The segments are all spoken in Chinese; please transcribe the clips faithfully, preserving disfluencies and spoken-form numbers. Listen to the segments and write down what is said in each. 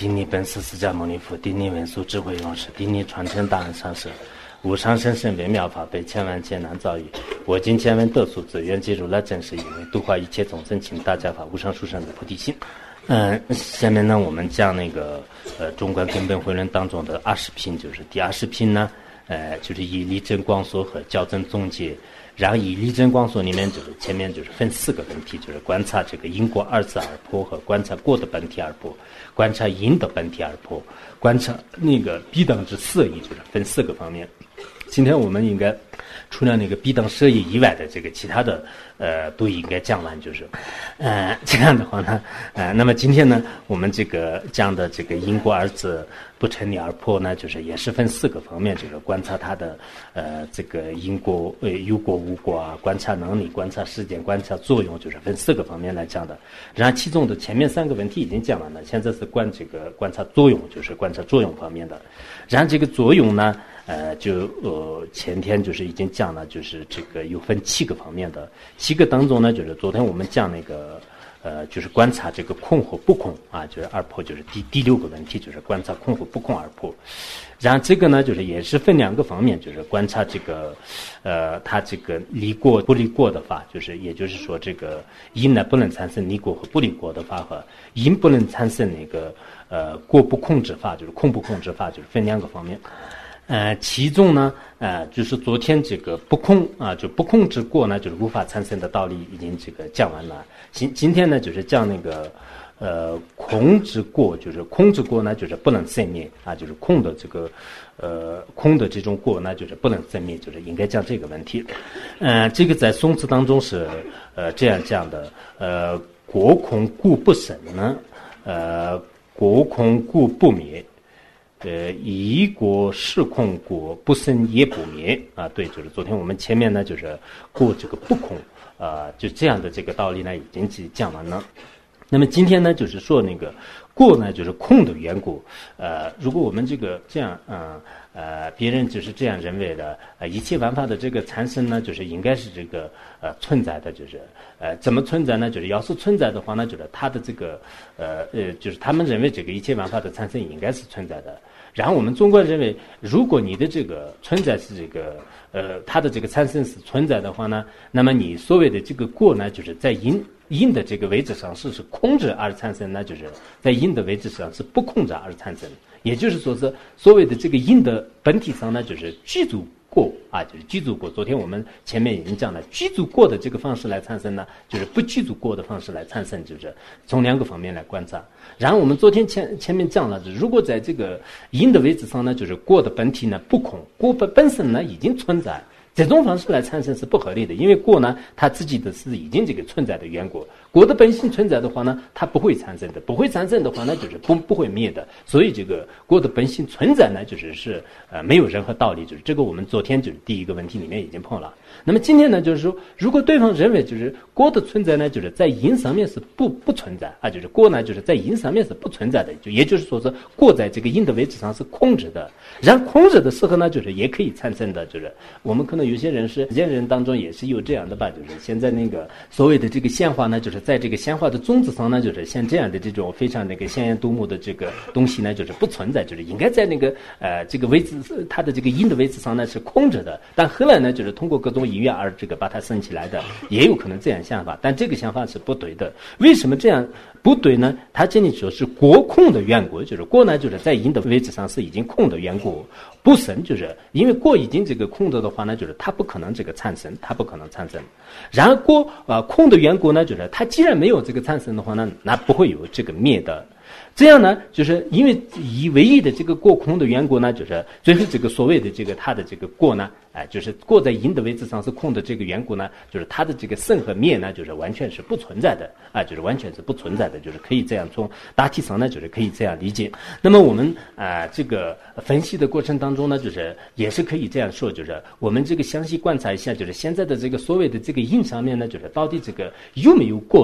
顶礼本师释迦牟尼佛，顶礼文殊智慧勇士，顶礼传承大恩上师，无上甚深微妙法，被千万劫难遭遇。我今见闻得所知，愿记如来真实义，为度化一切众生，请大家发无上殊胜的菩提心。嗯、呃，下面呢，我们讲那个呃《中观根本慧论》当中的二十品，就是第二十品呢，呃，就是以理真光所和校正总结。然后以理真光所里面就是前面就是分四个问题，就是观察这个因果二字而破，和观察果的本体而破，观察因的本体而破，观察那个必当之色义，就是分四个方面。今天我们应该除了那个必当色义以外的这个其他的呃都应该讲完，就是呃这样的话呢呃那么今天呢我们这个讲的这个因果二字不成立而破呢，就是也是分四个方面，这个观察它的呃这个因果呃有果无果啊，观察能力，观察时间，观察作用，就是分四个方面来讲的。然后其中的前面三个问题已经讲完了，现在是观这个观察作用，就是观察作用方面的。然后这个作用呢呃，就呃前天就是已经讲了，就是这个有分七个方面的，七个当中呢，就是昨天我们讲那个呃，就是观察这个空和不空啊，就是二破，就是第第六个问题，就是观察空和不空二破。然后这个呢，就是也是分两个方面，就是观察这个呃，它这个离过不离过的法，就是也就是说这个因呢不能产生离过和不离过的法，和因不能产生那个呃过不空之法，就是空不空之法，就是分两个方面。呃，其中呢，呃，就是昨天这个不空啊，就不空之过呢，就是无法产生的道理已经这个讲完了。今今天呢，就是讲那个呃空之过，就是空之过呢，就是不能生灭啊，就是空的这个呃空的这种过呢，就是不能生灭，就是应该讲这个问题。呃，这个在宋词当中是呃这样讲的，呃，过空故不生呢，呃，过空故不灭。呃，一果是空果不生也不灭啊，对，就是昨天我们前面呢就是过这个不空啊，就这样的这个道理呢已经讲完了。那么今天呢就是说那个过呢就是空的缘故，呃，如果我们这个这样啊 呃, 呃别人就是这样认为的，呃一切万法的这个产生呢就是应该是这个呃存在的，就是呃怎么存在呢？就是要是存在的话呢，就是它的这个呃呃就是他们认为这个一切万法的产生应该是存在的。然后我们中国认为，如果你的这个存在是这个呃它的这个产生是存在的话呢，那么你所谓的这个过呢，就是在因因的这个位置上是是空着而产生，那就是在因的位置上是不空着而产生。也就是说是所谓的这个因的本体上呢，就是具足过啊，就是具足过。昨天我们前面已经讲了，具足过的这个方式来产生呢，就是不具足过的方式来产生，就是从两个方面来观察。然后我们昨天前前面讲了，如果在这个因的位置上呢，就是过的本体呢不空，过本本身呢已经存在。这种方式来产生是不合理的，因为过呢，它自己的是已经这个存在的缘故，果的本性存在的话呢，它不会产生的，不会产生的话呢，就是不不会灭的，所以这个果的本性存在呢，就是是呃没有任何道理，就是这个我们昨天就是第一个问题里面已经碰了。那么今天呢，就是说，如果对方认为就是果的存在呢，就是在因上面是不不存在啊，就是果呢就是在因上面是不存在的，就也就是说是果在这个因的位置上是空着的，然后空着的时候呢，就是也可以产生的，就是我们可能有些人是现人当中也是有这样的吧，就是现在那个所谓的这个显化呢，就是在这个显化的种子上呢，就是像这样的这种非常那个鲜艳夺目的这个东西呢，就是不存在，就是应该在那个呃这个位置，它的这个因的位置上呢是空着的，但后来呢就是通过各种因缘而这个把它升起来的，也有可能这样想法，但这个想法是不对的。为什么这样不对呢？它这里说是果空的缘故，就是果呢就是在因的位置上是已经空的缘故，不生就是因为果已经这个空的的话呢，就是它不可能这个产生，它不可能产生。然而果啊、呃、空的缘故呢，就是它既然没有这个产生的话呢，那不会有这个灭的。这样呢，就是因为以唯一的这个过空的缘故呢，就是最后这个所谓的这个它的这个过呢，哎、呃，就是过在因的位置上是空的这个缘故呢，就是它的这个生和灭呢，就是完全是不存在的啊、呃，就是完全是不存在的，就是可以这样从大体上呢，就是可以这样理解。那么我们啊、呃、这个分析的过程当中呢，就是也是可以这样说，就是我们这个详细观察一下，就是现在的这个所谓的这个因上面呢，就是到底这个有没有过呢？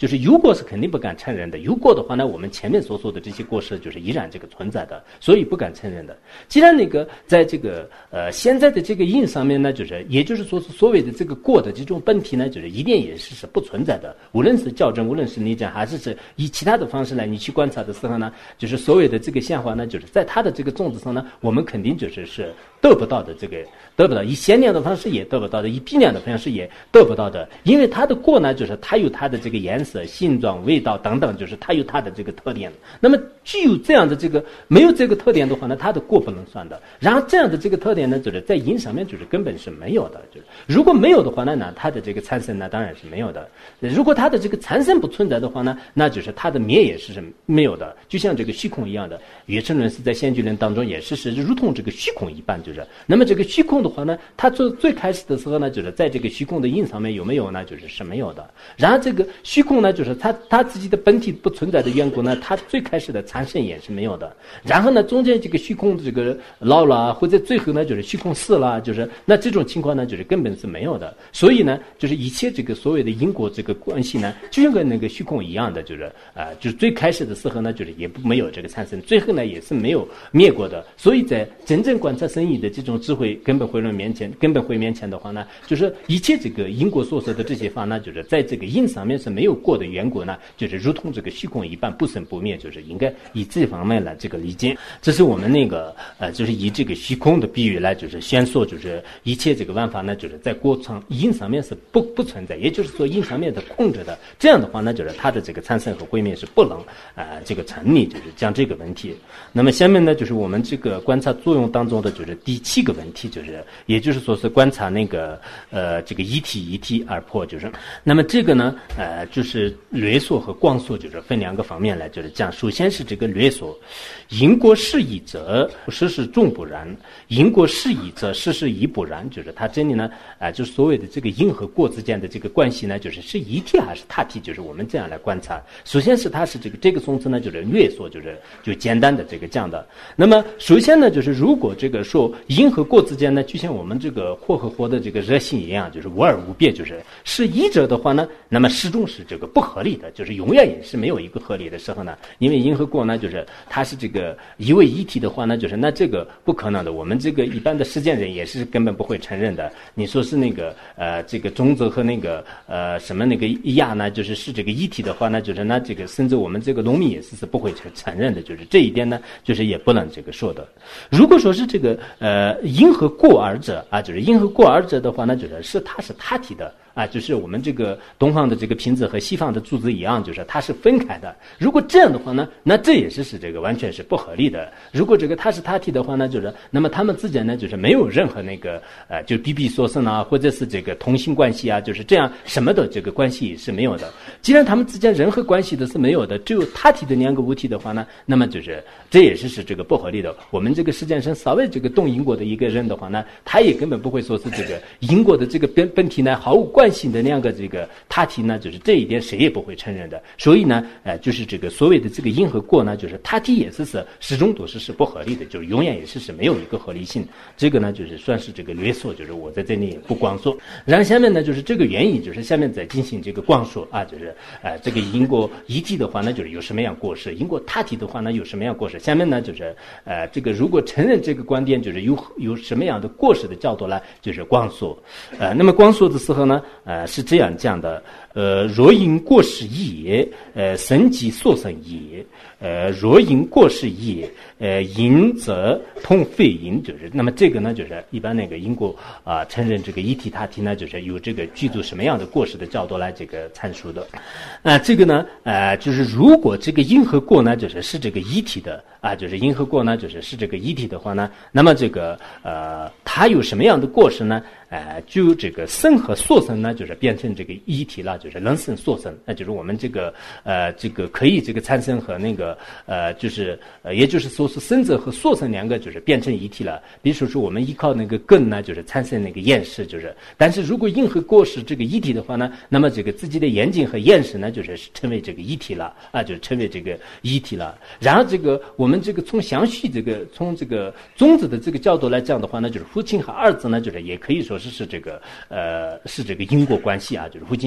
就是有过是肯定不敢承认的，有过的话呢，我们前面所说的这些过失就是依然这个存在的，所以不敢承认的。既然那个在这个呃现在的这个因上面呢，就是也就是说是所谓的这个过的这种本体呢，就是一定也是是不存在的，无论是校正，无论是逆转，还是是以其他的方式来你去观察的时候呢，就是所谓的这个现化呢，就是在它的这个种子上呢，我们肯定就是是得不到的，这个得不到以显量的方式也得不到的，以变量的方式也得不到的，因为它的过呢，就是它有它的这个颜色、形状、味道等等，就是它有它的这个特点。那么具有这样的这个没有这个特点的话呢，它的过不能算的。然后这样的这个特点呢，就是在因上面就是根本是没有的，就是如果没有的话呢，那它的这个产生呢当然是没有的。如果它的这个产生不存在的话呢，那就是它的灭也是没有的，就像这个虚空一样的。月称论是在先觉论当中也是是如同这个虚空一般，就是那么这个虚空的话呢，它最最开始的时候呢，就是在这个虚空的因上面有没有呢？就是是没有的。然后这个虚空呢，就是它它自己的本体不存在的缘故呢，它最开始的产生也是没有的。然后呢，中间这个虚空的这个老了，或者最后呢就是虚空死了，就是那这种情况呢，就是根本是没有的。所以呢，就是一切这个所谓的因果这个关系呢，就像跟那个虚空一样的，就是啊、呃，就是最开始的时候呢，就是也没有这个产生，最后呢也是没有灭过的。所以在真正观察生意的这种智慧根本慧论面前，根本慧面前的话呢，就是一切这个因果所说的这些法呢，就是在这个因上面是没有过的缘故呢，就是如同这个虚空一般不生不灭，就是应该以这方面来这个理解。这是我们那个呃，就是以这个虚空的比喻来就是宣说，就是一切这个万法呢，就是在过程因上面是不不存在，也就是说因上面的控制的。这样的话呢，就是它的这个产生和毁灭是不能啊、呃、这个成立，就是讲这个问题。那么下面呢，就是我们这个观察作用当中的就是第七个问题，就是也就是说是观察那个呃这个一体一体而破，就是那么这个呢呃就是略说和广说，就是分两个方面来就是讲。首先是这个略说，因果适宜者事事众不然，因果适宜者事事亦不然，就是它这里呢啊、呃、就是所谓的这个因和果之间的这个关系呢，就是是一体还是他体，就是我们这样来观察。首先是它是这个这个宗旨呢，就是略说，就是就简单的这个讲的。那么首先呢，就是如果这个说因和果之间呢，就像我们这个火和火的这个热性一样，就是无二无别，就是是一者的话呢，那么始终是这个不合理的，就是永远也是没有一个合理的时候呢。因为因和果呢，就是它是这个一为一体的话呢，就是那这个不可能的，我们这个一般的实践人也是根本不会承认的。你说是那个呃这个种子和那个呃什么那个亚呢，就是是这个一体的话呢，就是那这个甚至我们这个农民也是是不会承承认的，就是这一点呢，就是也不能这个说的。如果说是这个呃因和果二者啊，就是因和果二者的话呢，就是是它是他体的。啊，就是我们这个东方的这个瓶子和西方的柱子一样，就是它是分开的。如果这样的话呢，那这也是是这个完全是不合理的。如果这个它是他体的话呢，就是那么他们之间呢，就是没有任何那个呃，就比比所生啊，或者是这个同性关系啊，就是这样什么的这个关系是没有的。既然他们之间任何关系都是没有的，只有他体的两个物体的话呢，那么就是这也是是这个不合理的。我们这个世界上稍微这个懂因果的一个人的话呢，他也根本不会说是这个因果的这个本本体呢毫无关系的两个这个他体呢，就是这一点谁也不会承认的。所以呢，呃，就是这个所谓的这个因和果呢，就是他体也是是始终都是是不合理的，就是永远也是是没有一个合理性。这个呢，就是算是这个略说，就是我在这里不光说。然后下面呢，就是这个原因，就是下面再进行这个光说啊，就是呃这个因果一体的话呢，就是有什么样过失；因果他体的话呢，有什么样过失。下面呢，就是呃这个如果承认这个观点，就是有有什么样的过失的角度来，就是光说。呃，那么光说的时候呢，呃。是这样讲的，呃，若因过失也，呃，生即所生也，呃，若因过失也，呃，因则同非因，就是那么这个呢，就是一般那个因果啊、呃，承认这个一体他体呢，就是有这个具足什么样的过失的角度来这个阐述的。啊、呃，这个呢，呃，就是如果这个因和果呢，就是是这个一体的啊，就是因和果呢，就是是这个一体的话呢，那么这个呃，它有什么样的过失呢？呃，就这个生和所生呢，就是变成这个一体了，就是能生所生，那就是我们这个呃，这个可以这个产生和那个呃，就是呃，也就是说是生者和所生两个就是变成一体了。比如说说我们依靠那个根呢，就是产生那个厌食，就是但是如果因和果是这个一体的话呢，那么这个自己的眼睛和厌食呢，就是成为这个一体了啊，就是成为这个一体了。然后这个我们这个从详细这个从这个宗旨的这个角度来讲的话呢，就是父亲和儿子呢，就是也可以说是是这个呃是这个因果关系啊，就是父亲是因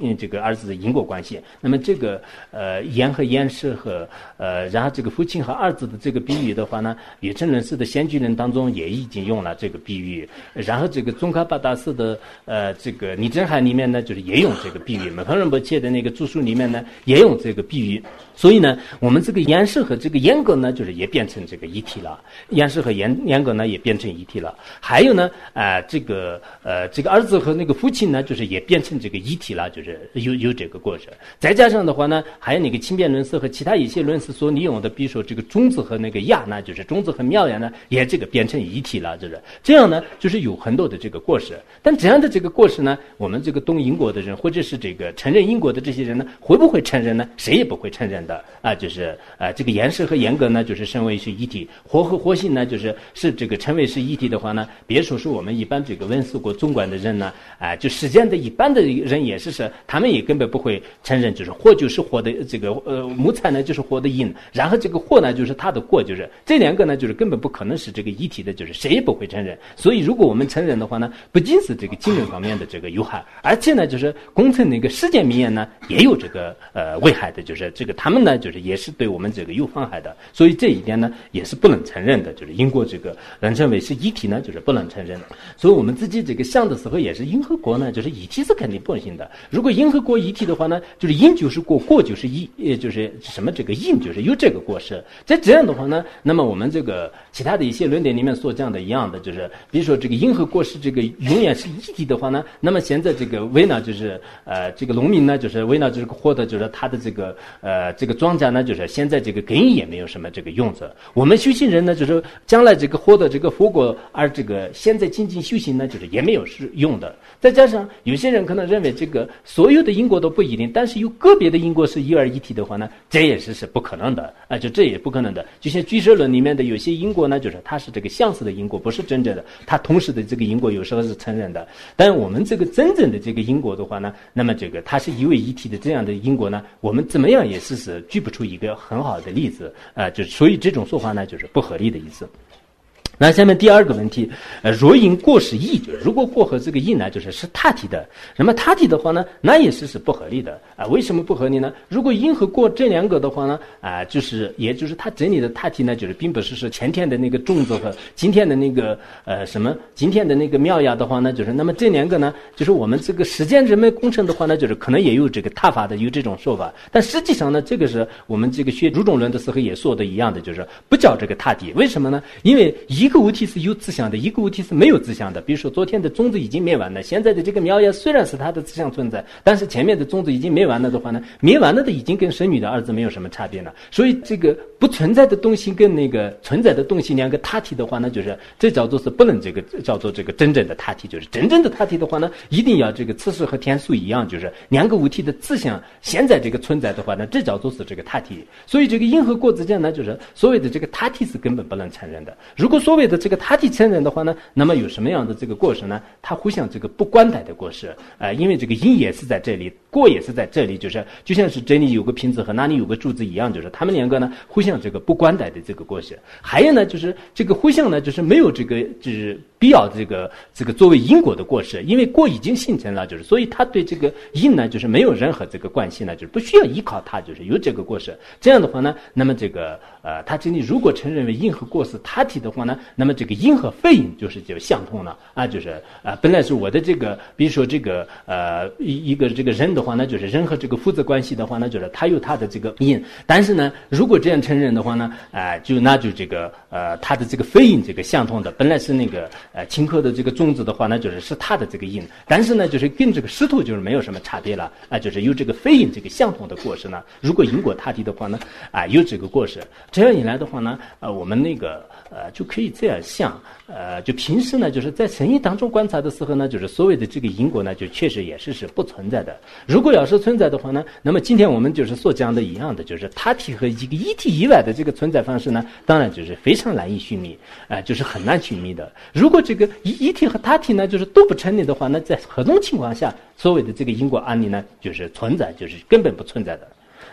嗯这个儿子的因果关系。那么这个呃燕和燕氏和呃然后这个父亲和儿子的这个比喻的话呢，宇称人士的先居人当中也已经用了这个比喻，然后这个宗喀巴大师的呃这个尼真海里面呢，就是也用这个比喻，门旁仁波切的那个著述里面呢也用这个比喻。所以呢，我们这个燕氏和这个燕格呢，就是也变成这个一体了。燕氏和燕燕格呢，也变成一体了。还有呢，啊、呃，这个呃，这个儿子和那个父亲呢，就是也变成这个一体了，就是有有这个过程。再加上的话呢，还有那个轻便论师和其他一些论师所利用的，比如说这个种子和那个亚呢，就是种子和妙呀呢，也这个变成一体了，就是这样呢，就是有很多的这个过失。但这样的这个过失呢，我们这个懂因果的人，或者是这个承认因果的这些人呢，会不会承认呢？谁也不会承认。的啊，就是啊，这个岩石和严格呢，就是称为是一体；活和活性呢，就是是这个称为是一体的话呢，别说是我们一般这个文思国中观的人呢，啊，就实践的一般的人也是是，他们也根本不会承认，就是活就是活的这个呃木材呢就是活的因，然后这个惑呢就是它的过，就是这两个呢就是根本不可能是这个一体的，就是谁也不会承认。所以如果我们承认的话呢，不仅是这个精神方面的这个有害，而且呢就是工程那个实践面呢也有这个呃危害的，就是这个他们呢就是也是对我们这个有妨害的，所以这一点呢也是不能承认的，就是因果这个人称为是一体呢就是不能承认的。所以我们自己这个想的时候也是因和果呢就是一体是肯定不行的，如果因和果一体的话呢，就是因就是果，果就是一，也就是什么这个因就是有这个过失。在这样的话呢，那么我们这个其他的一些论点里面所讲的一样的，就是比如说这个因和果是这个永远是一体的话呢，那么现在这个为呢就是呃这个农民呢就是为呢这个获得就是他的这个呃这个庄稼呢就是现在这个根也没有什么这个用处。我们修行人呢就是将来这个获得这个佛果，而这个现在精进修行呢就是也没有是用的。再加上有些人可能认为这个所有的因果都不一定，但是有个别的因果是一而一体的话呢，这也是是不可能的啊，就这也不可能的。就像俱舍论里面的有些因果呢，就是它是这个相似的因果，不是真正的，它同时的这个因果有时候是承认的。但我们这个真正的这个因果的话呢，那么这个它是一为一体的这样的因果呢，我们怎么样也是是举不出一个很好的例子啊，就所以这种说法呢就是不合理的意思。那下面第二个问题，呃，若因过是异，就是如果过和这个异呢，就是是他体的，那么他体的话呢，那也是是不合理的啊、呃。为什么不合理呢？如果因和过这两个的话呢，啊、呃，就是也就是他整理的他体呢，就是并不是是前天的那个种子和今天的那个呃什么今天的那个妙呀的话呢，就是那么这两个呢，就是我们这个实践人们工程的话呢，就是可能也有这个他法的有这种说法，但实际上呢，这个是我们这个学如种论的时候也说的一样的，就是不叫这个他体。为什么呢？因为一一个物体是有自相的，一个物体是没有自相的。比如说昨天的种子已经灭完了，现在的这个苗芽虽然是它的自相存在，但是前面的种子已经灭完了的话呢，灭完了的已经跟生女的儿子没有什么差别了。所以这个不存在的东西跟那个存在的东西两个他体的话呢，就是这叫做是不能这个叫做这个真正的他体。就是真正的他体的话呢，一定要这个次数和天数一样，就是两个物体的自相现在这个存在的话呢，这叫做是这个他体。所以这个因和果之间呢，就是所谓的这个他体是根本不能承认的。如果所谓的这个他体承认的话呢，那么有什么样的这个过失呢？它互相这个不关待的过失，呃，因为这个因也是在这里，果也是在这里，就是就像是这里有个瓶子和那里有个柱子一样，就是他们两个呢互相这个不关待的这个过失。还有呢，就是这个互相呢，就是没有这个就是必要这个这个作为因果的过失，因为果已经形成了，就是所以他对这个因呢，就是没有任何这个关系呢，就是不需要依靠它，就是有这个过失。这样的话呢，那么这个呃，他这里如果承认为因和果是他体的话呢，那么这个因和非因就是就相通了啊，就是啊、呃，本来是我的这个，比如说这个呃一一个这个人的话呢，就是人和这个父子关系的话呢，就是他有他的这个因，但是呢，如果这样承认的话呢，啊、呃，就那就这个呃他的这个非因这个相通的，本来是那个呃顷刻的这个种子的话呢，就是是他的这个因，但是呢，就是跟这个石头就是没有什么差别了啊、呃，就是有这个非因这个相通的过失呢。如果因果他体的话呢，啊、呃、有这个过失，这样一来的话呢，呃我们那个呃就可以这样想。呃，就平时呢，就是在生意当中观察的时候呢，就是所谓的这个因果呢，就确实也是是不存在的。如果要是存在的话呢，那么今天我们就是所讲的一样的，就是他体和一个一体以外的这个存在方式呢，当然就是非常难以寻觅，啊、呃，就是很难寻觅的。如果这个一一体和他体呢，就是都不成立的话，那在何种情况下，所谓的这个因果案例呢，就是存在，就是根本不存在的。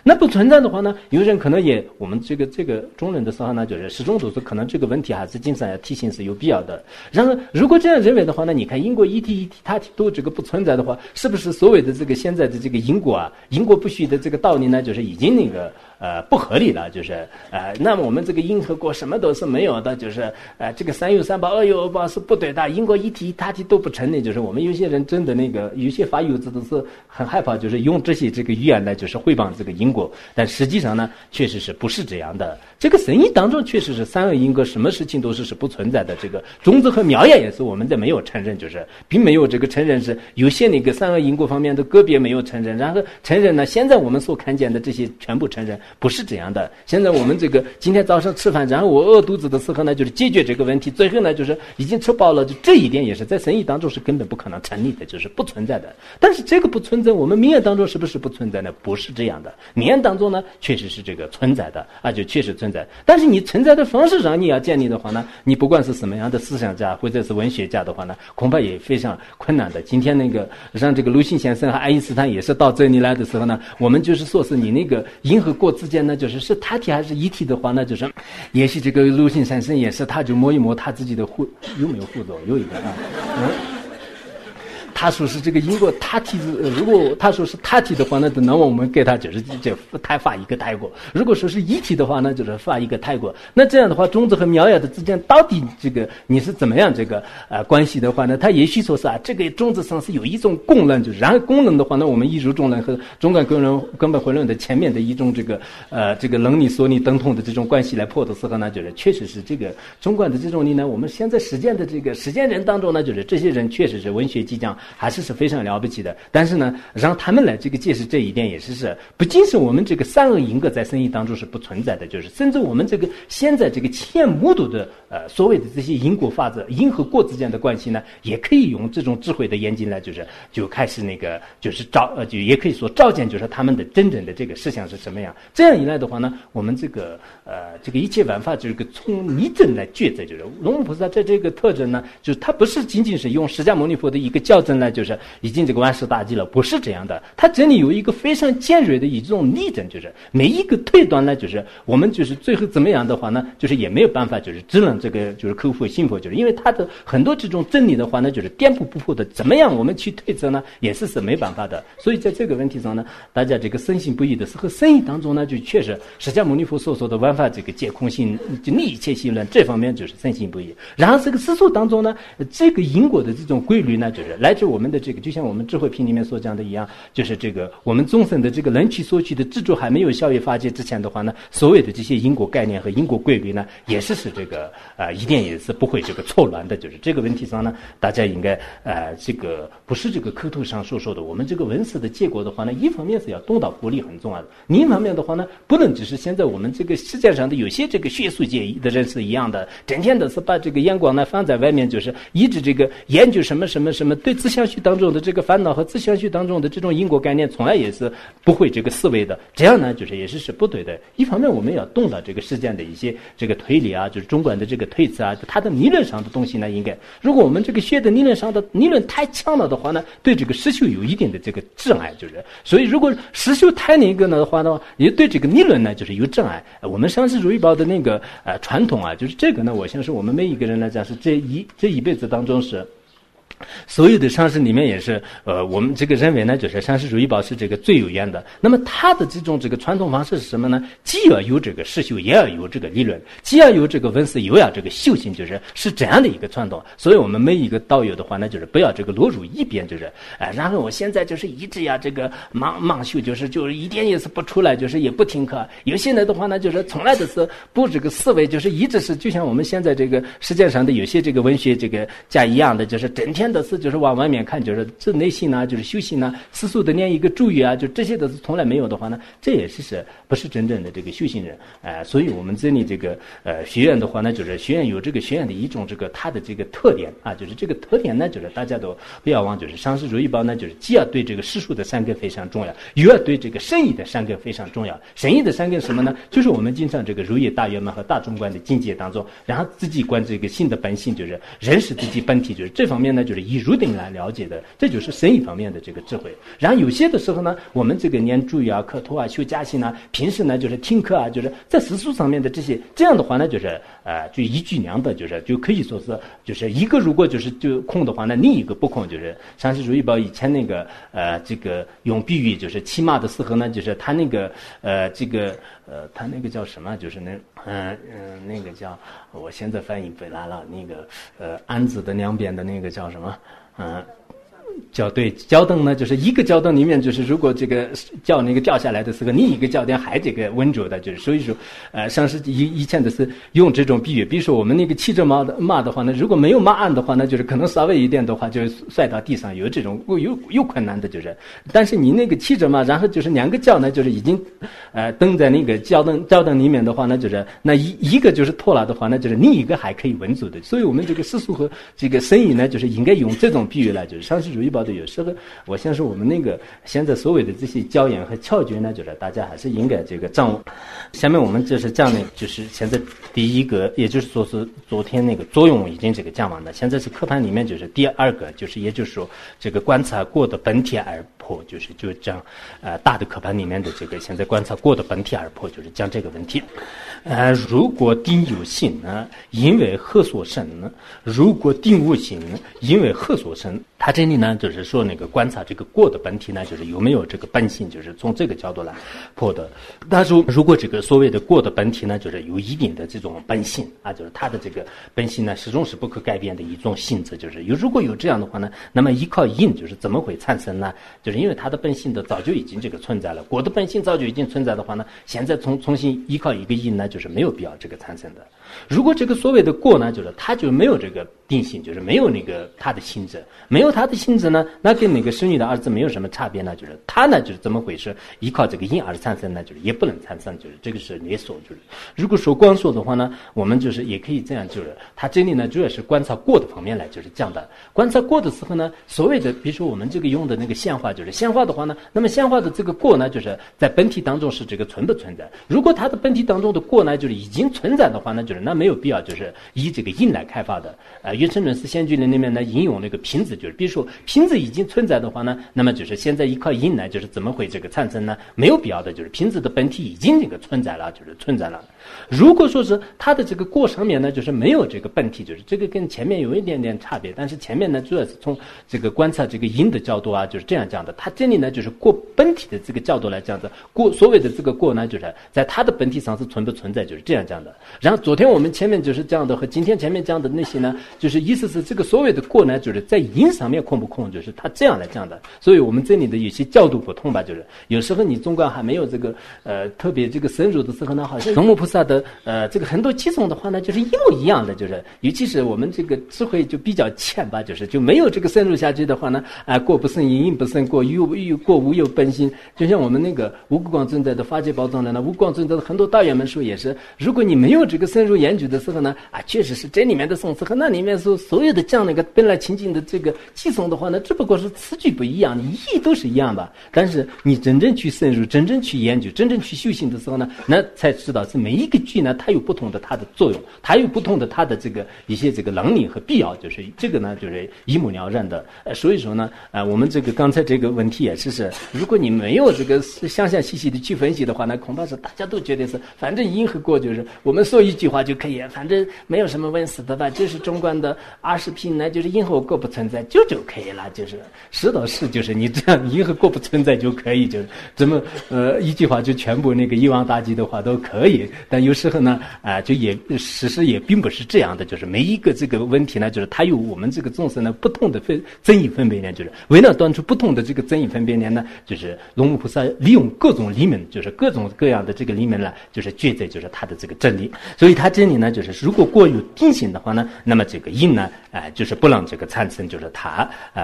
那不存在的话呢，有人可能也我们这个这个中人的时候呢，就是始终都是可能这个问题还是经常要提醒是有必要的。然后如果这样认为的话呢，你看因果一体一体他体都这个不存在的话，是不是所谓的这个现在的这个因果啊，因果不虚的这个道理呢，就是已经那个呃不合理了，就是呃那么我们这个因和果什么都是没有的，就是呃这个三有三报二有二报是不对的，因果一体他体都不成立。就是我们有些人真的那个有些法友子都是很害怕，就是用这些这个语言来就是汇报这个因果，但实际上呢确实是不是这样的。这个神意当中确实是三恶因果，什么事情都是是不存在的。这个种子和苗芽也是我们在没有承认，就是并没有这个承认是有些那个三恶因果方面的个别没有承认，然后承认呢，现在我们所看见的这些全部承认，不是这样的。现在我们这个今天早上吃饭，然后我饿肚子的时候呢，就是解决这个问题，最后呢就是已经吃饱了，就这一点也是在神意当中是根本不可能成立的，就是不存在的。但是这个不存在，我们名言当中是不是不存在呢？不是这样的。名言当中呢，确实是这个存在的啊，就确实存在。但是你存在的方式上你要建立的话呢，你不管是什么样的思想家或者是文学家的话呢，恐怕也非常困难的。今天那个让这个鲁迅先生和爱因斯坦也是到这里来的时候呢，我们就是说是你那个因和果之间呢，就是是他体还是一体的话呢，就是也许这个鲁迅先生也是他就摸一摸他自己的胡，有没有胡子？有一个啊，嗯。他说是这个因果他体，如果他说是他体的话呢，那么我们给他就是这太发一个泰国；如果说是一体的话呢，就是发一个泰国。那这样的话，种子和苗芽的之间到底这个你是怎么样这个呃关系的话呢？他也许说是啊，这个种子上是有一种功能，就是然后功能的话呢，我们一如中论和中观根论根本回论的前面的一种这个呃这个能力所力等同的这种关系来破的时候呢，就是确实是这个中观的这种力呢，我们现在实践的这个实践人当中呢，就是这些人确实是文学激将。还是是非常了不起的，但是呢，让他们来这个解释这一点也是是，不仅是我们这个三恶因果在生意当中是不存在的，就是甚至我们这个现在这个亲眼目睹的呃所谓的这些因果法则，因和果之间的关系呢，也可以用这种智慧的眼睛来，就是就开始那个就是照呃就也可以说照见，就是他们的真正的这个思想是什么样。这样一来的话呢，我们这个呃这个一切万法就是个从理证来抉择，就是龙菩萨在这个特征呢，就是他不是仅仅是用释迦牟尼佛的一个校正来，就是已经这个万事大吉了，不是这样的。它这里有一个非常尖锐的一种例证，就是每一个推断呢，就是我们就是最后怎么样的话呢，就是也没有办法，就是只能这个就是口服信佛，就是因为它的很多这种真理的话呢，就是颠扑不破的，怎么样我们去推测呢，也是是没办法的。所以在这个问题上呢，大家这个深信不疑的时候，深意当中呢，就确实释迦牟尼佛所说的万法这个皆空性，就逆一切性论这方面就是深信不疑。然后这个世俗当中呢，这个因果的这种规律呢，就是来自我们的这个，就像我们智慧品里面所讲的一样，就是这个我们众生的这个能取所取的执着还没有消业法界之前的话呢，所谓的这些因果概念和因果规律呢，也是是这个呃一定也是不会这个错乱的。就是这个问题上呢，大家应该呃这个不是这个口头上所说的，我们这个文思的结果的话呢，一方面是要懂到佛理很重要的，另一方面的话呢，不能只是现在我们这个世界上的有些这个学术界的人是一样的，整天都是把这个眼光呢放在外面，就是一直这个研究什么什么什么对自相续当中的这个烦恼和自相续当中的这种因果概念，从来也是不会这个思维的。这样呢，就是也是是不对的。一方面我们要懂得这个实践的一些这个推理啊，就是中观的这个推辞啊，它的理论上的东西呢，应该如果我们这个学的理论上的理论太强了的话呢，对这个实修有一定的这个障碍，就是所以如果实修太那个呢的话呢，也对这个理论呢就是有障碍。我们上师如意宝的那个呃传统啊，就是这个呢，我相信我们每一个人来讲是这一这一辈子当中是。所有的上师里面也是，呃，我们这个认为呢，就是上师如意宝是这个最有缘的。那么他的这种这个传统方式是什么呢？既要有这个实修，也要有这个理论；既要有这个文思，又要这个修行，就是是这样的一个传统。所以我们每一个道友的话呢，就是不要这个落入一边，就是哎、呃，然后我现在就是一直呀这个盲盲修，就是就是一点也是不出来，就是也不听课。有些人的话呢，就是从来都是不这个思维，就是一直是就像我们现在这个世界上的有些这个文学这个家一样的，就是整天的是就是往外面看，就是这内心啊，就是修行啊，世俗的念一个注语啊，就这些都是从来没有的话呢，这也是是不是真正的这个修行人？哎、呃，所以我们这里这个呃学院的话呢，就是学院有这个学院的一种这个它的这个特点啊，就是这个特点呢，就是大家都不要忘，就是上师如意宝呢，就是既要对这个世俗的善根非常重要，又要对这个深意的善根非常重要。深意的善根什么呢？就是我们经常这个如意大圆满和大中观的境界当中，然后自己观这个性的本性，就是认识自己本体，就是这方面呢，就是就是以入定来了解的，这就是生意方面的这个智慧。然后有些的时候呢，我们这个念注意啊、磕头啊、修家行啊，平时呢就是听课啊，就是在世俗上面的这些，这样的话呢，就是呃，就一举两得，就是就可以说是就是一个如果就是就空的话呢，另一个不空，就是像是如意宝以前那个呃这个用比喻，就是骑马的时候呢，就是他那个呃这个呃他那个叫什么，就是那嗯嗯、呃、那个叫我现在翻译不来了，那个呃鞍子的两边的那个叫什么嗯。呃脚对脚蹬呢，就是一个脚蹬里面，就是如果这个脚那个掉下来的时候，另一个脚蹬还这个稳住的，就是所以说，呃，上世纪以以前的是用这种比喻，比如说我们那个骑着马的马的话呢，如果没有马鞍的话呢，就是可能稍微一点的话，就摔到地上，有这种有有困难的，就是，但是你那个骑着马，然后就是两个脚呢，就是已经，呃，蹬在那个脚蹬脚蹬里面的话呢，就是那一一个就是脱了的话呢，就是另一个还可以稳住的，所以我们这个世俗和这个生意呢，就是应该用这种比喻来，就是上世纪。的有时候，我先说我们那个现在所谓的这些教研和窍诀呢，就是大家还是应该这个掌握。下面我们就是讲的，就是现在第一个，也就是说是昨天那个作用已经这个讲完了，现在是课盘里面就是第二个，就是也就是说这个观察过的本体而破，就是就讲呃大的课盘里面的这个现在观察过的本体而破，就是讲这个问题。呃，如果定有性呢，因为何所生呢？如果定无性呢，因为何所生？他这里呢，就是说那个观察这个过的本体呢，就是有没有这个本性，就是从这个角度来破的。他说，如果这个所谓的过的本体呢，就是有一定的这种本性啊，就是它的这个本性呢，始终是不可改变的一种性质。就是有如果有这样的话呢，那么依靠因就是怎么会产生呢？就是因为它的本性的早就已经这个存在了，果的本性早就已经存在的话呢，现在重重新依靠一个因呢，就是没有必要这个产生的。如果这个所谓的过呢，就是它就没有这个定性，就是没有那个它的性质，没有它的性质呢，那跟那个生育的儿子没有什么差别呢？就是它呢，就是怎么回事？依靠这个因而产生呢，就是也不能产生，就是这个是略说。就是如果说光说的话呢，我们就是也可以这样，就是它这里呢主要是观察过的方面来就是讲的。观察过的时候呢，所谓的比如说我们这个用的那个现化，就是现化的话呢，那么现化的这个过呢，就是在本体当中是这个存不存在？如果它的本体当中的过呢，就是已经存在的话呢，就是那没有必要就是以这个因来开发的。呃，原生论是先举论里面呢引用那个瓶子，就是比如说瓶子已经存在的话呢，那么就是现在依靠因来就是怎么会这个产生呢？没有必要的，就是瓶子的本体已经这个存在了，就是存在了。如果说是它的这个过上面呢，就是没有这个本体，就是这个跟前面有一点点差别，但是前面呢主要是从这个观察这个因的角度啊，就是这样讲的。它这里呢就是过本体的这个角度来讲的，过所谓的这个过呢，就是在它的本体上是存不存在，就是这样讲的。然后昨天我们前面就是这样的，和今天前面讲的那些呢，就是意思是这个所谓的过呢，就是在因上面空不空，就是它这样来讲的。所以我们这里的有些角度不同吧，就是有时候你纵观还没有这个呃特别这个深入的时候呢，好像龙母菩萨的呃这个很多偈颂的话呢，就是一模一样的，就是尤其是我们这个智慧就比较浅吧，就是就没有这个深入下去的话呢，啊、呃、过不生因，因不生过，有有过无有本性。就像我们那个无故光尊者的法界宝藏的呢，无光尊者的很多大圆门书也是，如果你没有这个深入研究的时候呢，啊确实是这里面的宋词和那里面所所有的讲那个本来清净的这个偈颂的话呢，只不过是词句不一样，意义都是一样吧。但是你真正去深入，真正去研究，真正去修行的时候呢，那才知道是每一个句呢，它有不同的它的作用，它有不同的它的这个一些这个能力和必要，就是这个呢，就是一目了然的。呃，所以说呢，呃，我们这个刚才这个问题也是是，如果你没有这个详详细细的去分析的话呢，恐怕是大家都觉得是，反正因和果就是我们说一句话就可以，反正没有什么问死的吧，就是中观的二十品呢，就是因和果不存在就就可以了，就是是到是就是你这样因和果不存在就可以，就是这么呃一句话就全部那个一网打尽的话都可以。但有时候呢，啊、呃，就也事实也并不是这样的，就是每一个这个问题呢，就是它有我们这个众生呢不同的分争议分别念，就是为了端出不同的这个争议分别念呢，就是龙母菩萨利用各种理门，就是各种各样的这个理门呢，就是抉择就是它的这个真理。所以它这里呢，就是如果过有定性的话呢，那么这个因呢，啊、呃，就是不能这个产生，就是它啊、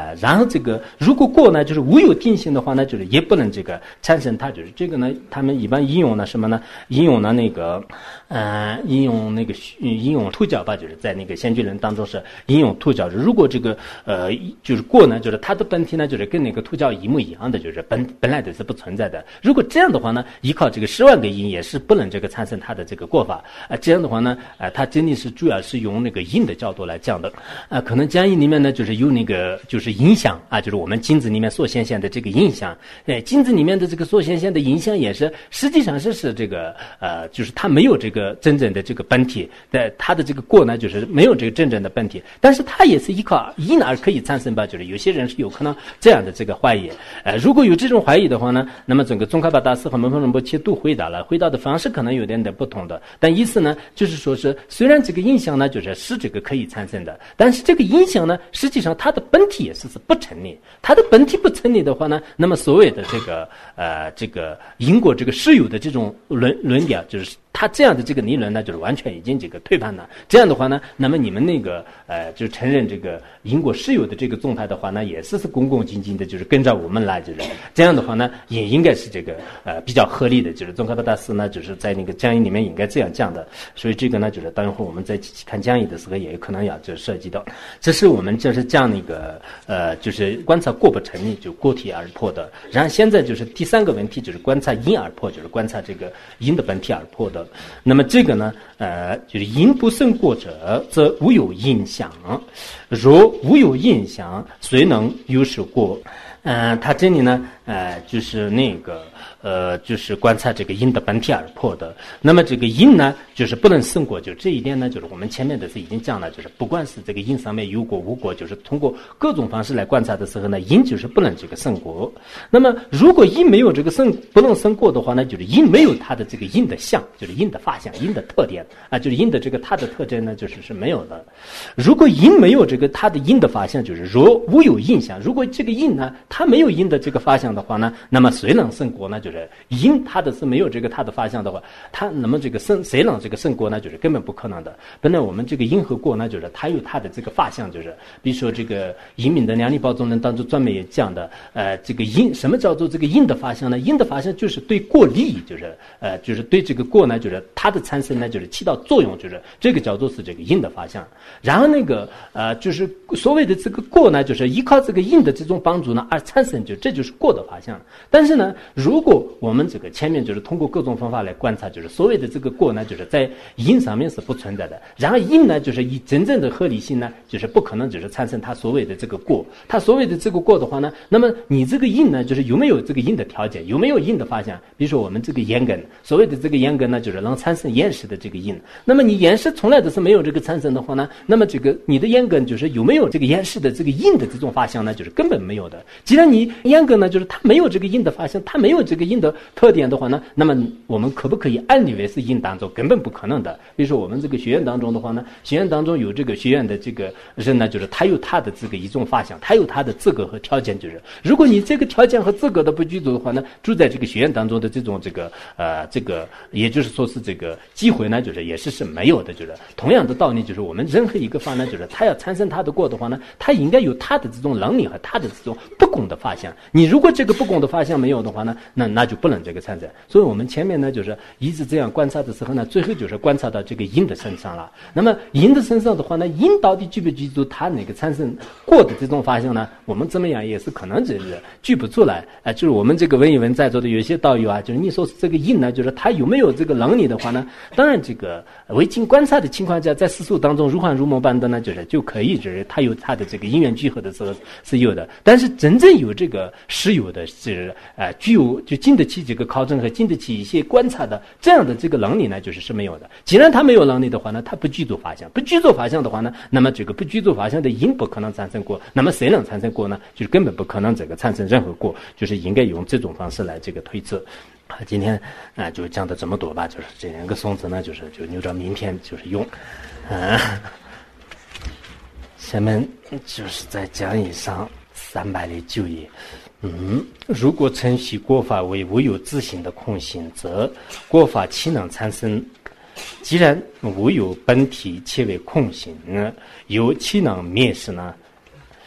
呃，然后这个如果过呢就是无有定性的话呢，就是也不能这个产生它，就是这个呢，他们一般应用呢什么呢？应用呢那个呃，应用那个应用突角吧，就是在那个先居论当中是应用突角。如果这个呃就是过呢，就是它的本体呢就是跟那个突角一模一样的，就是本本来的是不存在的。如果这样的话呢，依靠这个十万个因也是不能这个产生它的这个过法啊、呃。这样的话呢，啊、呃，它真的是主要是用那个因的角度来讲的啊、呃。可能讲义里面呢就是有那个就是影响啊，就是我们镜子里面所显现的这个影响，哎，镜子里面的这个所显现的影响也是实际上是是这个呃，就是它没有这个真正的这个本体的，它的这个过呢就是没有这个真正的本体，但是它也是依靠因而可以产生吧，就是有些人是有可能这样的这个怀疑，呃，如果有这种怀疑的话呢，那么整个宗喀巴大师和门峰仁波切都回答了，回答的方式可能有点点不同的，但意思呢就是说是虽然这个影响呢就是是这个可以产生的，但是这个影响呢实际上它的本体也是是不成立，它的本体不成立的话呢，那么所谓的这个呃这个因果这个实有的这种论论点，就是他这样的这个理论呢，就是完全已经这个推翻了。这样的话呢，那么你们那个呃，就承认这个因果实有的这个状态的话呢，也是是恭恭敬敬的，就是跟着我们来，就是这样的话呢，也应该是这个呃比较合理的。就是宗喀巴大师呢，就是在那个讲义里面应该这样讲的。所以这个呢，就是待会儿我们在看讲义的时候，也有可能要就涉及到。这是我们就是讲那个呃，就是观察过不成立，就过体而破的。然后现在就是第三个问题，就是观察因而破，就是观察这个因的本体而破的。那么这个呢，呃，就是因不生过者，则无有因想。若无有因想，谁能有是过？呃，他这里呢，呃，就是那个。呃，就是观察这个因的本体而破的。那么这个因呢，就是不能胜过，就这一点呢，就是我们前面的是已经讲了，就是不管是这个因上面有果无果，就是通过各种方式来观察的时候呢，因就是不能这个胜过。那么如果因没有这个胜不能胜过的话呢，就是因没有它的这个因的相，就是因的法相，因的特点啊，就是因的这个它的特征呢，就是是没有的。如果因没有这个它的因的法相，就是若无有因相，如果这个因呢，它没有因的这个法相的话呢，那么谁能胜过呢？就是因它的是没有这个它的法相的话，它那么这个胜谁能这个胜过呢？就是根本不可能的。本来我们这个因和过呢，就是它有它的这个法相，就是比如说这个因敏的量力包中论当中专门也讲的，呃，这个因什么叫做这个因的法相呢？因的法相就是对过利益，就是呃，就是对这个过呢，就是它的产生呢，就是起到作用，就是这个叫做是这个因的法相。然后那个呃，就是所谓的这个过呢，就是依靠这个因的这种帮助呢而产生，就这就是过的法相。但是呢，如果我们这个前面就是通过各种方法来观察，就是所谓的这个过呢，就是在因上面是不存在的。然后因呢，就是以真正的合理性呢，就是不可能就是产生它所谓的这个过。它所谓的这个过的话呢，那么你这个因呢，就是有没有这个因的条件，有没有因的发现？比如说我们这个眼根，所谓的这个眼根呢，就是能产生眼识的这个因。那么你眼识从来都是没有这个产生的话呢，那么这个你的眼根就是有没有这个眼识的这个因的这种发现呢，就是根本没有的。既然你眼根呢，就是它没有这个因的发现，它没有这个因的特点的话呢，那么我们可不可以按理为是因当中？根本不可能的。比如说我们这个学院当中的话呢，学院当中有这个学院的这个人呢，就是他有他的这个一种发想，他有他的资格和条件，就是如果你这个条件和资格都不具足的话呢，住在这个学院当中的这种这个呃这个，也就是说是这个机会呢，就是也是是没有的。就是同样的道理，就是我们任何一个法呢，就是他要产生他的过的话呢，他应该有他的这种能力和他的这种不公的发想。你如果这个不公的发想没有的话呢，那那就不能这个产生。所以我们前面呢，就是一直这样观察的时候呢，最后就是观察到这个因的身上了。那么因的身上的话呢，因到底具不具足它那个产生过的这种发现呢？我们怎么样也是可能就是具不出来。啊、呃，就是我们这个文艺文在座的有些道友啊，就是你说这个因呢，就是他有没有这个能力的话呢？当然这个未经观察的情况下，在世俗当中如幻如梦般的呢，就是就可以就是他有他的这个因缘聚合的时候是有的。但是真正有这个实有的是呃具有就经得起这个考证和经得起一些观察的这样的这个能力呢，就是是没有的。既然他没有能力的话呢，他不具足法相，不具足法相的话呢，那么这个不具足法相的因不可能产生过，那么谁能产生过呢？就是根本不可能这个产生任何过，就是应该用这种方式来这个推测。啊，今天啊、呃、就讲的这么多吧，就是这两个松子呢，就是就留着明天就是用。啊，下面就是在讲义上三百零九页。嗯，如果承许过法为无有自性的空性，则过法岂能产生？既然无有本体且为空性，又岂能灭失呢？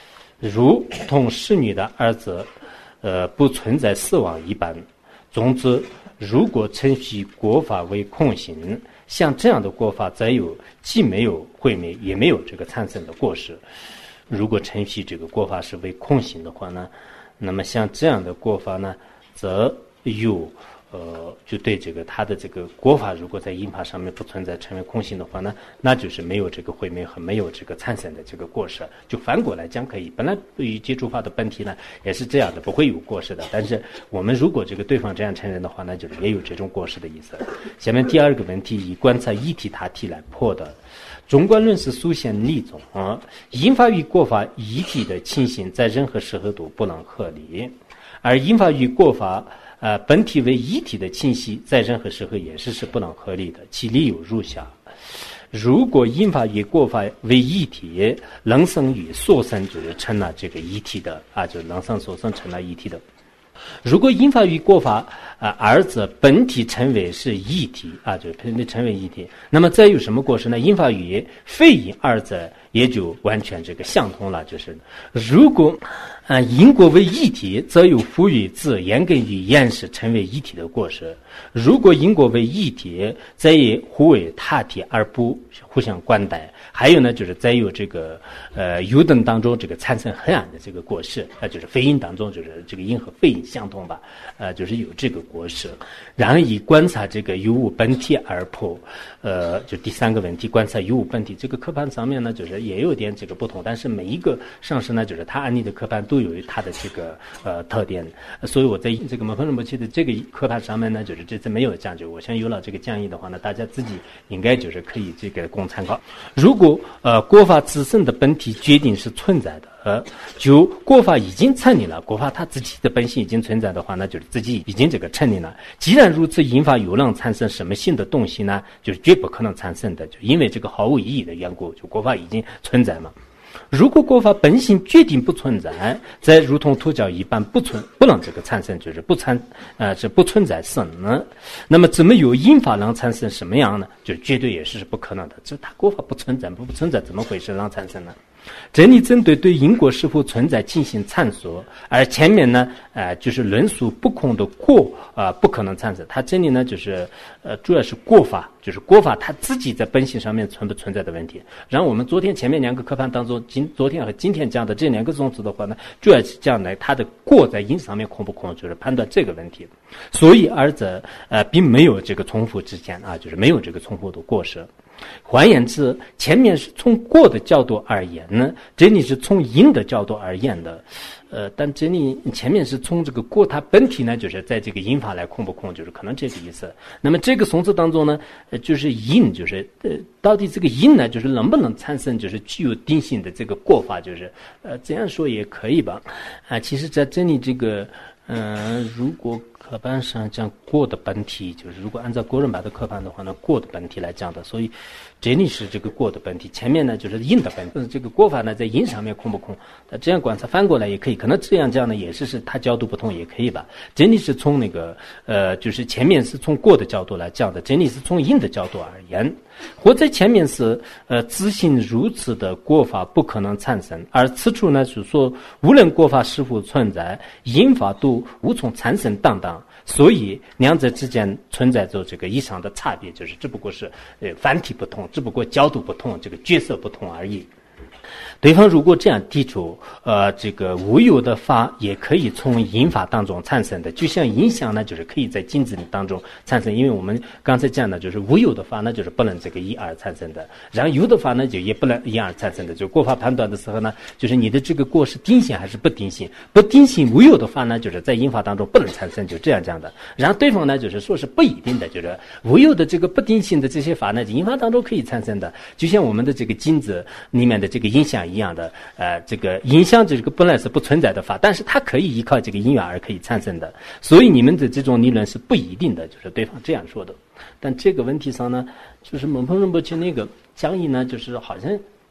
如同侍女的儿子，呃，不存在死亡一般。总之，如果承袭国法为空行，像这样的国法，则有既没有毁灭，也没有这个产生的过失。如果承袭这个国法是为空行的话呢，那么像这样的国法呢，则有呃，就对这个他的这个国法，如果在因法上面不存在成为空性的话呢，那就是没有这个毁灭和没有这个产生的这个过失。就反过来讲可以，本来对于接触法的本体呢也是这样的，不会有过失的。但是我们如果这个对方这样承认的话，那就是也有这种过失的意思。下面第二个问题，以观察一体他体来破的。中观论是素现理宗啊，因法与过法一体的情形，在任何时候都不能合理，而因法与过法呃，本体为一体的清晰，在任何时候也是是不能合理的。其理由如下：如果因法与过法为一体，能生与所生就是成了这个一体的啊，就是能生所生成了一体的。如果因法与过法啊二者本体成为是一体啊，就是本体成为一体，那么再有什么过失呢？因法与非因二者也就完全这个相同了。就是如果啊因果为一体，则有赋予自言根与言实成为一体的过失。如果因果为一体，则也互为他体而不互相关待。还有呢，就是在有这个呃有等当中这个产生黑暗的这个过失，呃就是非因当中就是这个因和非因相同吧，呃就是有这个过失。然而以观察这个有无本体而破，呃就第三个问题，观察有无本体，这个课盘上面呢就是也有点这个不同，但是每一个上师呢就是他安利的课盘都有它的这个呃特点，所以我在这个门分仁波切的这个课盘上面呢，就是这次没有讲究。我想有了这个讲义的话呢，大家自己应该就是可以这个供参考。如果呃国法自身的本体决定是存在的，呃就国法已经成立了，国法它自己的本性已经存在的话，那就是自己已经这个成立了。既然如此，因法有能产生什么新的东西呢？就是绝不可能产生的，就因为这个毫无意义的缘故，就国法已经存在嘛。如果国法本性决定不存在，则如同土教一般不存不能这个产生，就是不产呃是不存在生呢。那么怎么有因法能产生什么样呢？就绝对也是不可能的。这它国法不存在，不存在怎么回事能产生呢？真理针对对因果是否存在进行探索，而前面呢，呃，就是论述不空的过啊、呃，不可能产生。它真理呢，就是呃，主要是过法，就是过法它自己在本性上面存不存在的问题。然后我们昨天前面两个课盘当中，今昨天和今天讲的这两个宗旨的话呢，主要是讲呢，它的过在因上面空不空，就是判断这个问题。所以二者呃，并没有这个重复之间啊，就是没有这个重复的过失。换言之，前面是从过的角度而言呢，这里是从因的角度而言的，呃，但这里前面是从这个过它本体呢，就是在这个因法来空不空，就是可能这个意思。那么这个松子当中呢，呃，就是因，就是呃，到底这个因呢，就是能不能产生就是具有定性的这个过法，就是呃这样说也可以吧？啊、呃，其实在这里这个，嗯、呃，如果课本上讲过的本体，就是如果按照国人版的课本的话呢，过的本体来讲的，所以这里是这个过的本体，前面呢就是因的本体。这个过法呢在因上面空不空？那这样观察翻过来也可以，可能这样讲呢也是是它角度不同也可以吧。这里是从那个呃，就是前面是从过的角度来讲的，这里是从因的角度而言。或者前面是呃自信如此的过法不可能产生，而此处呢是说无论过法是否存在，因法都无从产生等等。所以两者之间存在着这个以上的差别，就是只不过是呃繁体不同，只不过角度不同，这个角色不同而已。对方如果这样提出，呃，这个无有的法也可以从因法当中产生的，就像影响呢，就是可以在镜子当中产生。因为我们刚才讲的，就是无有的法呢，就是不能这个一而产生的；然后有的法呢，就也不能一而产生的。就过法判断的时候呢，就是你的这个过是定性还是不定性？不定性无有的法呢，就是在因法当中不能产生，就这样讲的。然后对方呢，就是说是不一定的，就是无有的这个不定性的这些法呢，因法当中可以产生的，就像我们的这个镜子里面的这个影响一样的，呃，这个影响这个本来是不存在的法，但是它可以依靠这个因缘而可以产生的，所以你们的这种理论是不一定的，就是对方这样说的。但这个问题上呢，就是蒙彭仁波切那个讲义呢，就是好像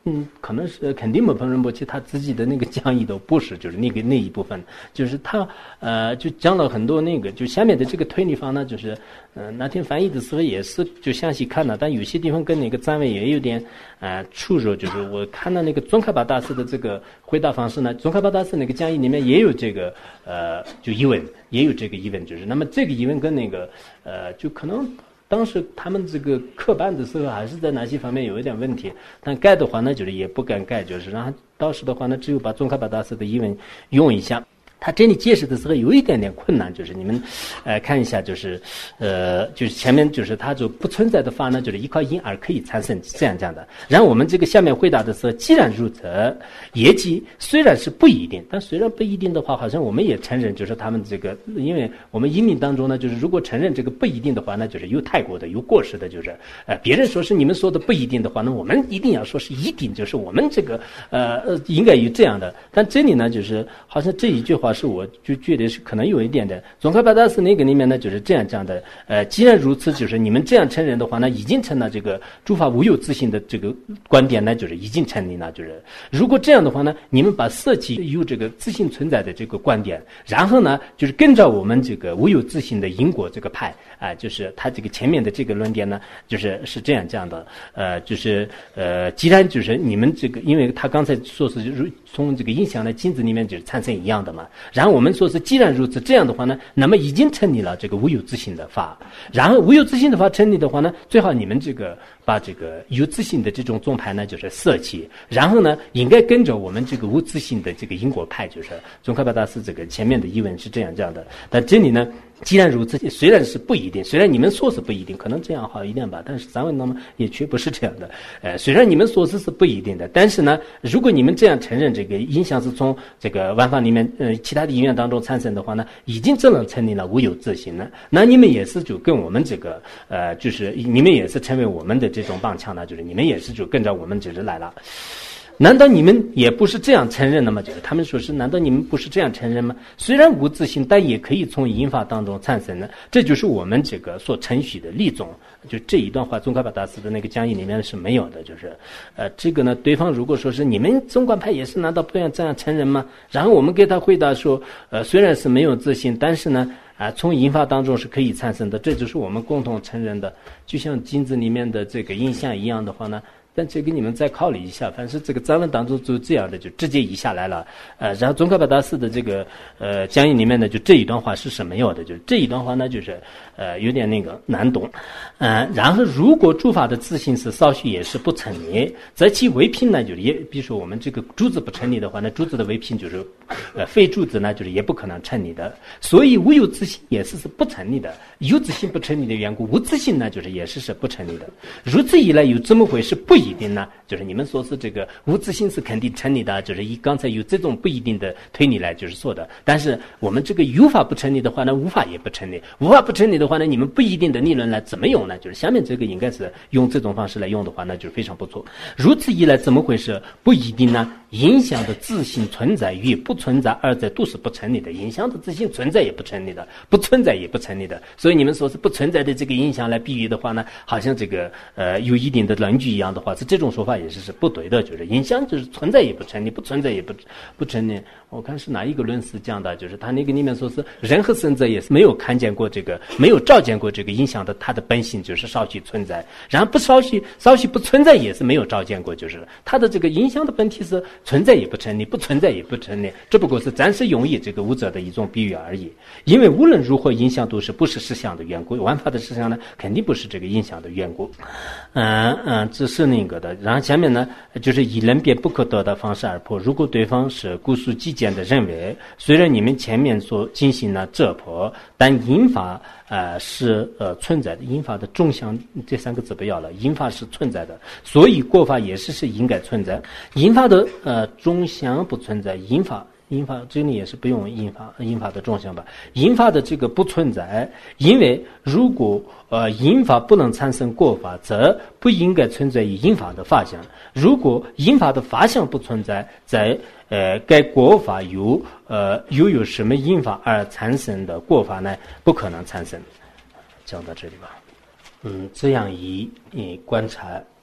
嗯，可能是肯定某朋仁波切他自己的那个讲义都不是，就是那个那一部分，就是他呃就讲了很多那个，就下面的这个推理法呢，就是呃那天翻译的时候也是就详细看了，但有些地方跟那个赞位也有点呃出入，就是我看到那个宗喀巴大师的这个回答方式呢，宗喀巴大师那个讲义里面也有这个呃就疑问，也有这个疑问，就是那么这个疑问跟那个呃就可能。当时他们这个刻板的时候还是在哪些方面有一点问题，但盖的话呢，就是也不敢盖，就是然后当时的话呢，只有把宗喀巴大师的译文用一下。他这里解释的时候有一点点困难，就是你们，呃，看一下，就是，呃，就是前面就是它就不存在的法呢，就是依靠因而可以产生这样这样的。然后我们这个下面回答的时候，既然如此，业绩虽然是不一定，但虽然不一定的话，好像我们也承认，就是他们这个，因为我们移民当中呢，就是如果承认这个不一定的话，那就是有太过的、有过失的，就是呃，别人说是你们说的不一定的话，那我们一定要说是一定，就是我们这个呃呃应该有这样的。但这里呢，就是好像这一句话。是我就觉得是可能有一点的，宗喀巴大师那个里面呢就是这样讲的，呃，既然如此，就是你们这样承认的话呢，已经成了这个诸法无有自性的这个观点呢，就是已经成立了。就是如果这样的话呢，你们把色即有这个自性存在的这个观点，然后呢，就是跟着我们这个无有自性的因果这个派啊、呃，就是他这个前面的这个论点呢，就是是这样讲的，呃，就是呃，既然就是你们这个，因为他刚才说是如从这个影响的镜子里面就是产生一样的嘛。然后我们说是，既然如此，这样的话呢，那么已经成立了这个无有自性的法。然后无有自性的法成立的话呢，最好你们这个把这个有自性的这种宗派呢，就是舍弃。然后呢，应该跟着我们这个无自性的这个因果派，就是宗喀巴大师这个前面的译文是这样这样的。但这里呢，既然如此，虽然是不一定，虽然你们说是不一定，可能这样好一点吧，但是咱们那么也绝不是这样的。呃，虽然你们说是是不一定的，但是呢，如果你们这样承认这个影响是从这个万法里面呃其他的因缘当中产生的话呢，已经这样成立了无有自性了，那你们也是就跟我们这个呃，就是你们也是成为我们的这种棒枪了，就是你们也是就跟着我们就是来了。难道你们也不是这样承认的吗？就是他们说是，难道你们不是这样承认吗？虽然无自性，但也可以从因法当中产生呢。这就是我们这个所承许的立宗。就这一段话，宗喀巴大师的那个讲义里面是没有的。就是，呃，这个呢，对方如果说是你们宗观派也是，难道不要这样承认吗？然后我们给他回答说，呃，虽然是没有自性，但是呢，啊、呃，从因法当中是可以产生的，这就是我们共同承认的。就像镜子里面的这个印象一样的话呢。但这个你们再考虑一下，反正这个藏文当中就这样的，就直接移下来了。呃，然后宗喀巴大师的这个呃讲义里面呢，就这一段话是是没有的，就这一段话呢，就是呃有点那个难懂。呃，然后如果诸法的自性是稍许也是不成立，则其唯品呢，就是也比如说我们这个珠子不成立的话，那珠子的唯品就是呃非珠子呢，就是也不可能成立的。所以无有自性也是是不成立的，有自性不成立的缘故，无自性呢就是也是是不成立的。如此一来，有这么回事不一定呢，就是你们说是这个无自性是肯定成立的，就是以刚才有这种不一定的推理来就是说的。但是我们这个有法不成立的话呢，无法也不成立，无法不成立的话呢，你们不一定的理论来怎么用呢？就是下面这个应该是用这种方式来用的话，那就是非常不错。如此一来，怎么回事不一定呢？影响的自性存在与不存在二者都是不成立的，影响的自性存在也不成立的，不存在也不成立的。所以你们说是不存在的这个影响来比喻的话呢，好像这个呃有一定的论据一样的话，是这种说法也是是不对的，就是影响就是存在也不成立，不存在也不不成立。我看是哪一个论师讲的，就是他那个里面说是人和生者也是没有看见过这个，没有照见过这个影响的它的本性就是稍许存在，然后不稍许稍许不存在也是没有照见过，就是它的这个影响的本体是存在也不成立，不存在也不成立，只不过是暂时用以这个无者的一种比喻而已。因为无论如何影响都是不是实相的缘故，万法的实相呢肯定不是这个影响的缘故。嗯嗯，这是那个的。然后下面呢就是以人辩不可得的方式而破。如果对方是姑苏极简的认为，虽然你们前面所进行了这破，但因法呃是呃存在的，因法的中相这三个字不要了，因法是存在的，所以过法也是是应该存在。因法的呃中相不存在，因法因法这里也是不用因法因法的中相吧，因法的这个不存在，因为如果呃因法不能产生过法，则不应该存在于因法的法相。如果因法的法相不存在，在呃该过法由呃又有什么因法而产生的过法呢？不可能产生。讲到这里吧。嗯，这样一一观察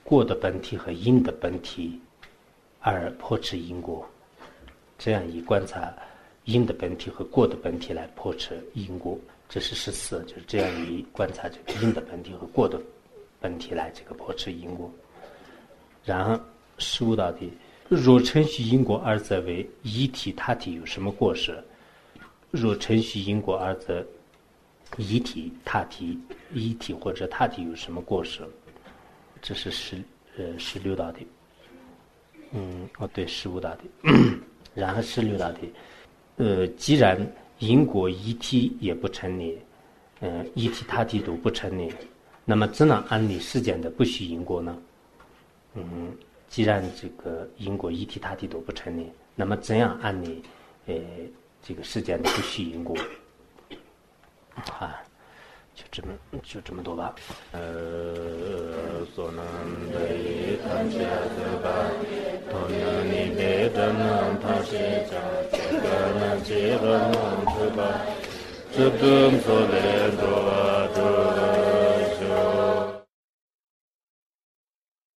果的本体和因的本体而破斥因果，这样以观察因的本体和果的本体来破斥因果。这是十四，就是这样以观察这个因的本体和果的本体来这个破斥因果。然后十五道题，若承续因果二则为一体他体有什么过失？若承续因果二则一体他体一体或者他体有什么过失？这是十呃十六道题。嗯，哦对，十五道题。然后十六道题，呃，既然因果一体也不成立，嗯、呃，一体他体都不成立，那么怎能安立世间的不虚因果呢？嗯，既然这个因果一体他体都不成立，那么怎样安立呃这个世间的不虚因果？啊，就这么就这么多吧。呃，所能得谈下这吧，同能你别着能他是讲这个能接着能这吧，这顿所来着。